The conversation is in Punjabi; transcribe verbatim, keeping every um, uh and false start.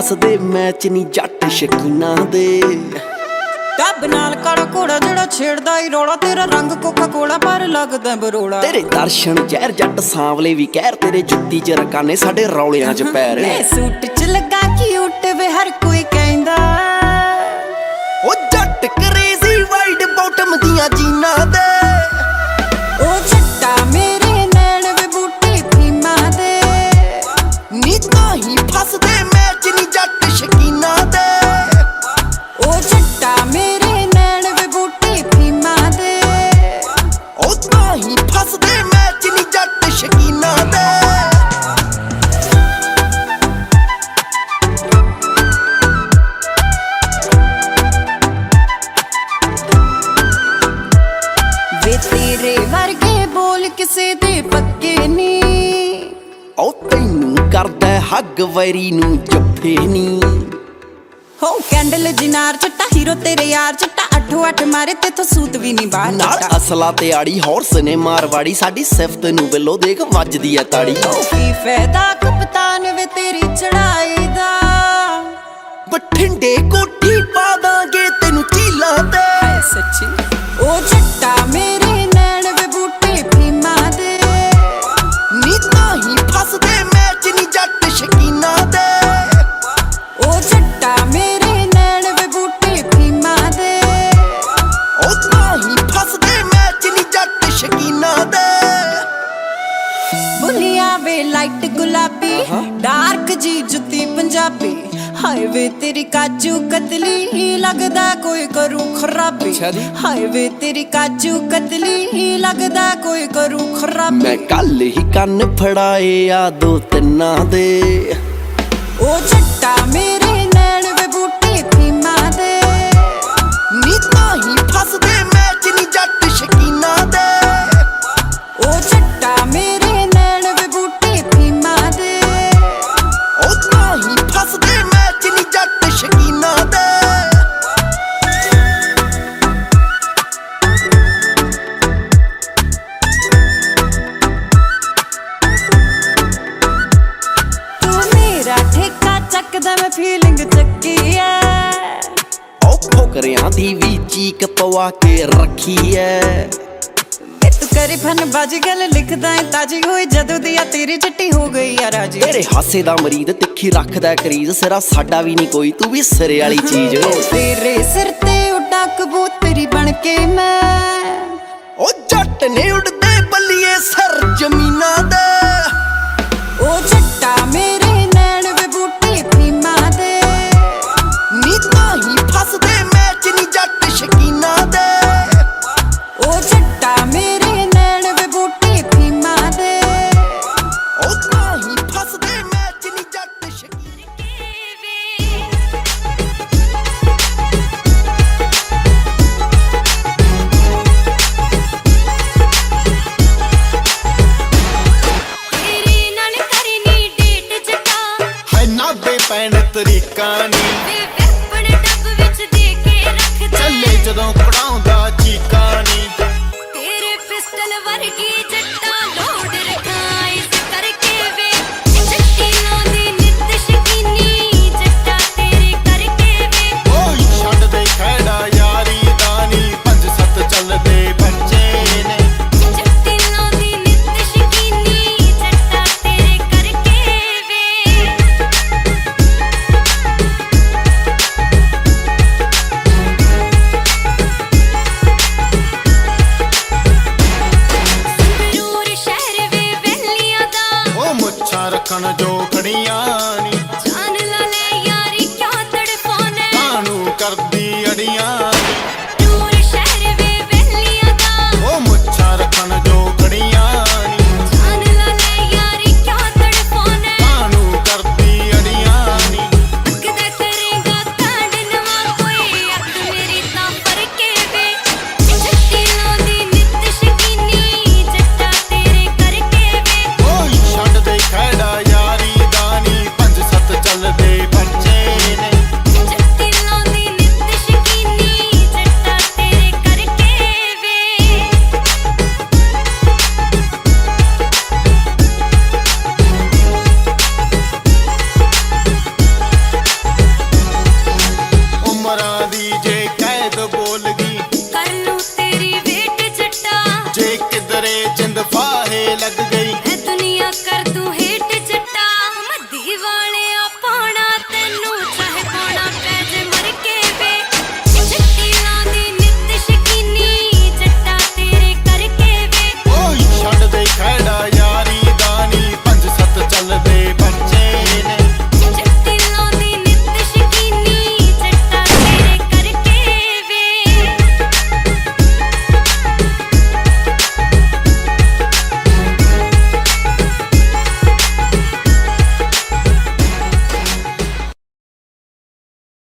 ਫਸਦੇ ਮੈਚ ਨੀ ਜੱਟ ਸ਼ਕੀਨਾ ਦੇ। ਟੱਬ ਨਾਲ ਕਾਲਾ ਘੋੜਾ ਜਿਹੜਾ ਛੇੜਦਾ ਈ ਰੌਲਾ, ਤੇਰਾ ਰੰਗ ਕੋਕਾ ਕੋਲਾ ਪਰ ਲੱਗਦਾ ਬਰੋੜਾ। ਤੇਰੇ ਦਰਸ਼ਨ ਜ਼ਹਿਰ ਜੱਟ ਸਾਂਵਲੇ ਵੀ ਕਹਿਰ, ਤੇਰੇ ਜੁੱਤੀ ਚ ਰਕਾਨੇ ਸਾਡੇ ਰੌਲਿਆਂ ਚ ਪੈਰ। ਮੈਂ ਸੂਟ ਚ ਲੱਗਾ ਕਿਊਟ ਵੇ ਹਰ ਕੋਈ ਕਹਿੰਦਾ, ਉਹ ਜੱਟ ਕਰੇਜ਼ੀ ਵਾਈਡ ਬਾਟਮ ਦੀਆਂ ਜੀਨਾਂ ਦੇ। ਉਹ ਜੱਟਾ ਮੇਰੇ ਨੈਣ ਵੇ ਬੂਟੇ ਫੀਮਾ ਦੇ। ਨੀ ਤਾਂ ਹੀ ਫਸਦੇ ਮੈਚ ਨੀ ਜੱਟ ਸ਼ਕੀਨਾ ਦੇ। ਉਹ ਜੱਟਾ ਮੇਰੇ ਨੈਣ ਵੇ ਬੂਟੇ ਫੀਮਾ ਦੇ। ਉਹ ਤਾਂ ਹੀ ਫਸਦੇ ਮੈਚ ਨੀ ਜੱਟ ਸ਼ਕੀਨਾ ਦੇ। ਵੇ ਤੇਰੇ ਵਰਗੇ ਬੋਲ ਕਿਸੇ ਦੇ ਪੱਕੇ ਨੀ, ਉਹ ਤੈਨੂੰ ਕਰਦਾ ਹੱਗ ਵੈਰੀ ਨੂੰ ਜੱਫੇ ਨੀ। ਹੋ ਕੈਂਡਲ ਜਿਨਾਰ ਚਟਾ ਹੀਰੋ ਤੇਰੇ ਯਾਰ ਚਟਾ, ਅੱਠੋ ਅੱਠ ਮਾਰੇ ਤੇਥੋਂ ਸੂਤ ਵੀ ਨਹੀਂ ਬਾਹਰ ਨਾਲ ਅਸਲਾ ਤੇ ਆੜੀ ਹੌਰਸ ਨੇ ਮਾਰਵਾੜੀ, ਸਾਡੀ ਸਿਫਤ ਨੂੰ ਬਿੱਲੋ ਦੇਖ ਵੱਜਦੀ ਐ ਤਾੜੀ। ਕੀ ਫਾਇਦਾ ਕਪਤਾਨ ਵੇ ਤੇਰੀ ਚੜਾਈ ਦਾ, ਬਠਿੰਡੇ ਕੋਠੀ ਪਾ ਦਾਂਗੇ ਤੈਨੂੰ ਝੀਲਾਂ ਤੇ। ਹਾਏ ਸੱਚੀ ਉਹ ਜੱਟਾ ਮੇਰੇ ਨੈਣ ਵੇ ਬੂਟੇ ਫੀਮਾ ਦੇ। ਨੀ ਤਾਂ ਹੀ ਫਸਦੇ ਮੈਚ ਨੀ ਜੱਟ ਸ਼ਕੀਨਾ ਦੇ। ਉਹ ਜੱਟਾ ਮੇਰੇ ਨੈਣ ਵੇ ਬੂਟੇ ਫੀਮਾ ਦੇ। ਉਹ ਤਾਂ ਹੀ ਫਸਦੇ ਮੈਚ ਨੀ ਜੱਟ ਸ਼ਕੀਨਾ ਦੇ। ਬੁਲੀਆਂ ਵੇ ਲਾਈਟ ਗੁਲਾਬੀ ਡਾਰਕ ਜੀ ਜੁੱਤੀ ਪੰਜਾਬੀ, ਹਾਏ ਵੇ ਤੇਰੀ ਕਾਜੂ ਕਤਲੀ ਲੱਗਦਾ ਕੋਈ ਕਰੂ ਖਰਾਬੀ। ਹਾਏ ਵੇ ਤੇਰੀ ਕਾਜੂ ਕਤਲੀ ਲੱਗਦਾ ਕੋਈ ਕਰੂ ਖਰਾਬੀ। ਮੈਂ ਕੱਲ ਹੀ ਕੰਨ ਫੜਾਏ ਆ ਦੋ ਤਿੰਨਾਂ ਦੇ। ਉਹ ਜੱਟਾ ਮੇਰੇ ਨੈਣ ਵੇ ਬੂਟੇ ਫੀਮਾ ਦੇ। ਨੀ ਤਾਂ ਹੀ ਫਸਦੇ ਮੈਚ ਨੀ ਜੱਟ ਸ਼ਕੀਨਾ ਦੇ। ਉਹ ਜੱਟਾ ਮੇਰੇ ਨੈਣ ਵੇ ਬੂਟੇ ਫੀਮਾ ਦੇ। ਉਹ ਤਾਂ ਹੀ ਫਸਦੇ ਮੈਚ ਨੀ ਜੱਟ ਸ਼ਕੀਨਾ ਦੇ। ਤੂੰ ਮੇਰਾ ਠੇਕਾ ਚੱਕਦਾ ਮੈਂ ਫੀਲਿੰਗ ਚੱਕੀ ਐ। ਉਹ ਫੋਕਰਿਆਂ ਦੀ ਵੀ ਚੀਕ ਪਵਾ ਕੇ ਰੱਖੀ ਐ। ਵੇ ਤੂੰ ਕਰੇ ਫਨ ਬਾਜ ਗੱਲ ਲਿਖਦਾ ਏ ਤਾਜੀ ਹੋਈ, ਜਦੋਂ ਦੀ ਆ ਤੇਰੀ ਚਿੱਟੀ ਹੋ ਗਈ ਆ ਰਾਜੀ। ਤੇਰੇ ਹਾਸੇ ਦਾ ਮਰੀਦ ਤਿੱਖੀ ਰੱਖਦਾ ਕਰੀਜ਼, ਸਿਰਾ ਸਾਡਾ ਵੀ ਨਹੀਂ ਕੋਈ ਤੂੰ ਵੀ ਸਿਰੇ ਵਾਲੀ ਚੀਜ਼। ਤੇਰੇ ਸਿਰ ਤੇ ਉੱਡਾ ਕਬੂਤਰੀ ਬਣ ਕੇ ਮੈਂ, ਉਹ ਜੱਟ ਨੇ ਉੱਡਦੇ ਬੱਲੀਏ ਸਰ ਜ਼ਮੀਨਾਂ ਦੇ। ਉਹ ਜੱਟਾ ਮੇ